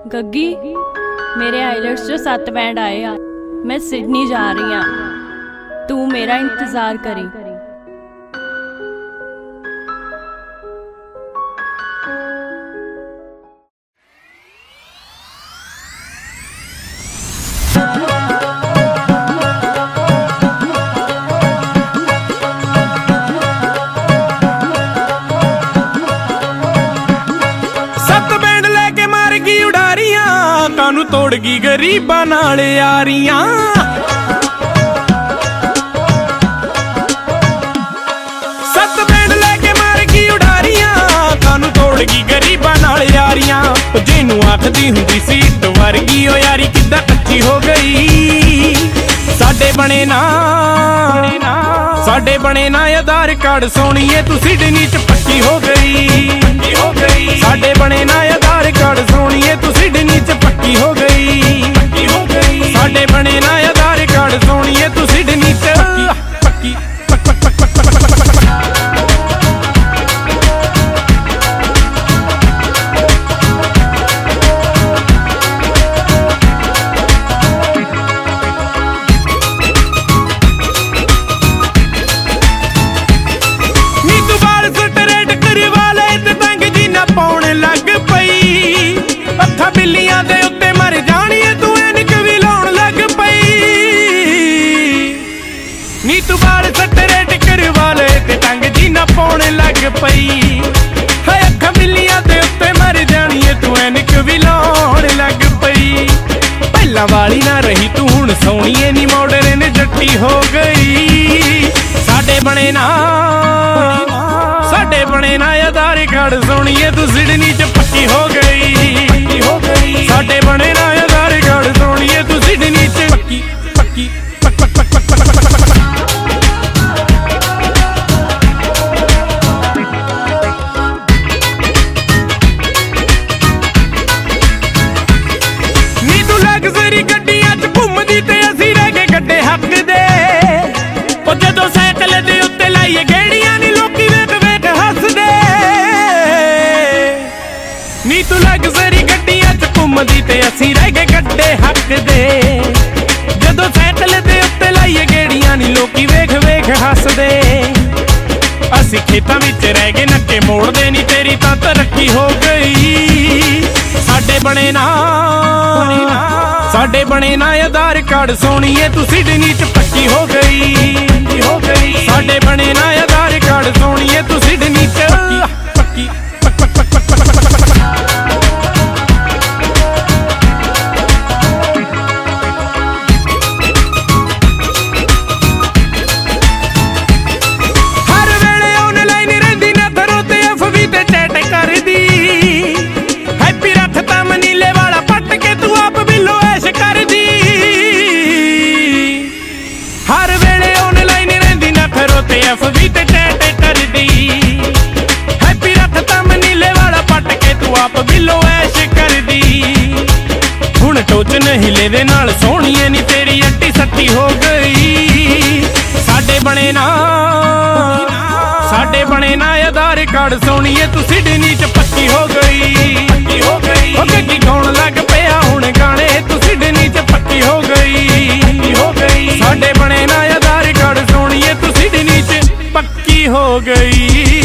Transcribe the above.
गग्गी, मेरे आइलेट्स जो 7 बैंड आए आ, मैं सिडनी जा रही हाँ, तू मेरा इंतज़ार करी। कानू तोड़ गई गरीबां नाल यारियां, सत बैंड लेके मार गई उडारियां, कानू तोड़ गई गरीबां नाल यारियां। जिन्नू आखदी हुंदी सी इट वर्गी ओ यारी किद्दां कच्ची हो गई। साडे बने ना आधार कार्ड सोहणीए तू सिडनी च पक्की हो गई। साडे बने ना आधार कार्ड सोहणीए तू सिडनी च पक्की हो गई। साडे बने ना आधार कार्ड सोहणीए तू सिडनी च पक्की। बिल्लियां दे उत्ते मर जानी है तू ऐनक भी लाउण लग पई। नी तू बाल सटरे टिकर वाले ते टंग जी ना पाउण लग पई। है अखां बिल्लियां दे उत्ते मर जानी है तू ऐनक भी लाउण लग पई। पहला वाली ना रही तू हुण सोहणीए नी मॉडर्न जट्टी हो गई। साडे बने ना आधार कार्ड सोहणीए तू सिडनी च पक्की हो गई। साडे बने ना आधार कार्ड सोहणीए तू सिडनी च पक्की। नी तू लग्जरी गड्डियां च घुमदी ते असी रह गए गड्डे हक दे। ओ जदों साइकिल दे उत्ते लाइए गेड़ियां नी लोकी वेख वेख हसदे। नी तू लग्जरी गड्डियां च घुमदी ते असी रह गए गड्डे हक दे। जदों साइकिल दे उत्ते लाइए गेड़ियां नी लोकी वेख वेख हसदे। असी खेतां विच रह गए नक्के मोड़दे नी तेरी तां तरक्की हो गई। साडे बने ना आधार कार्ड सोहणीए तू सिडनी च पक्की हो गई। साडे बने ना आधार कार्ड सोहणीए तू सिडनी च पक्की। FB ते चैट करदी हैप्पी रखता मनीले वाला पट के तू आप बिलो ऐश करदी। हुण टोच नहीं ले नाल सोहणीए नी तेरी अट्टी सट्टी हो गई। साडे बने ना आधार कार्ड सोहणीए तू सिडनी च पक्की हो गई। ओ गग्गी गाउण लग पिया हुण गाणे तू सिडनी च पक्की हो गई। साडे बने ना आधार कार्ड सोहणीए तू सिडनी च पक्की हो गई।